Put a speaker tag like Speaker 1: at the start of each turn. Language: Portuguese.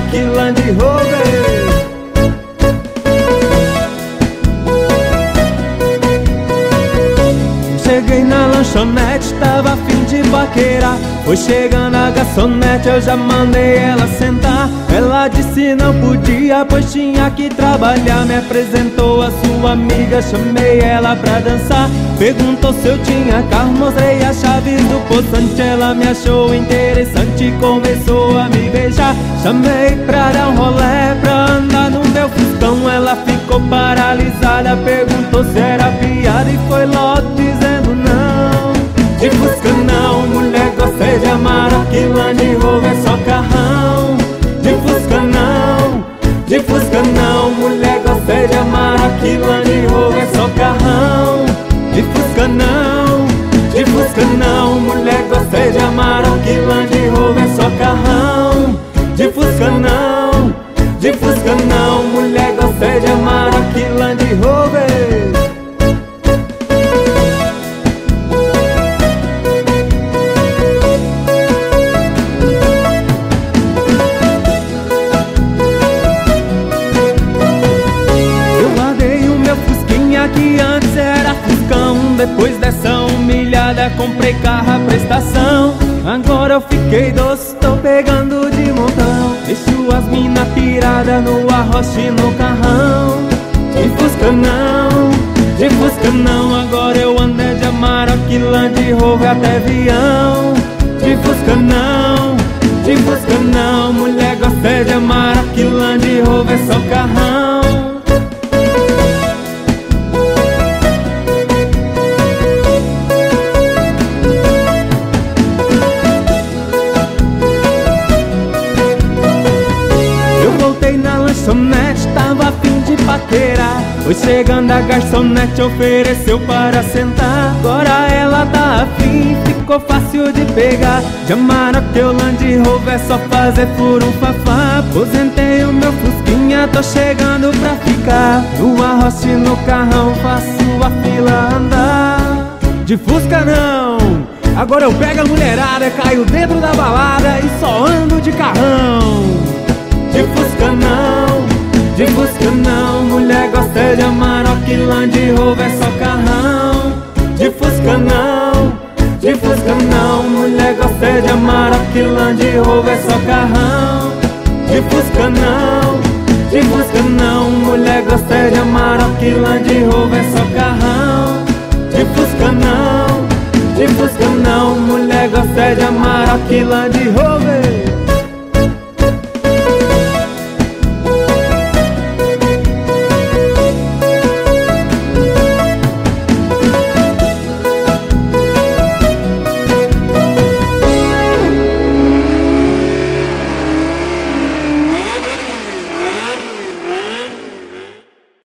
Speaker 1: Amarok Land Rover. Cheguei na lanchonete, tava a fim de paquerar. Foi chegando a garçonete, eu já mandei ela sentar. Ela disse não podia, pois tinha que trabalhar. Me apresentou a sua amiga, chamei ela pra dançar. Perguntou se eu tinha carro, mostrei a chave do poçante. Ela me achou interessante e começou a me beijar. Chamei pra dar um rolé, pra andar no meu Fuscão. Ela ficou paralisada, perguntou se era piada e foi logo dizendo não. De Fusca não, mulher, gostei de Amarok Land Rover, é só carrão. De Fusca não, de Fusca não, mulher, gostei de Amarok Land Rover, é só carrão. De Fusca não, de Fusca não, mulher, gostei de Amarok Land Rover, é só carrão. De Fusca não, de Fusca não, mulher, gostei de Amarok Land Rover. Que antes era Fuscão, depois dessa humilhada comprei carro à prestação. Agora eu fiquei doce, tô pegando de montão. Deixo as mina pirada no arroche no carrão. De Fusca não, de Fusca não, agora eu ando de Amarok Land Rover até avião. De Fusca não, de Fusca não, mulher, gostei de Amarok Land Rover, é só carrão. Tava a fim de paquerar, foi chegando a garçonete, ofereceu para sentar. Agora ela tá afim, ficou fácil de pegar. De Amarok Land Rover, é só fazer furunfafá. Aposentei o meu Fusquinha, tô chegando pra ficar. No arroche no carrão, faço a fila andar. De Fusca não, agora eu pego a mulherada, caio dentro da balada e só ando de carrão. De Fusca não, de Fusca não, mulher, gostei de Amarok Land Rover, é só carrão. De Fusca não, de Fusca não, mulher, gostei de Amarok Land Rover, é só carrão. De Fusca não, de Fusca não, mulher, gostei de Amarok Land Rover, é só carrão. De Fusca não, de Fusca não, mulher, gostei de Amarok Land Rover.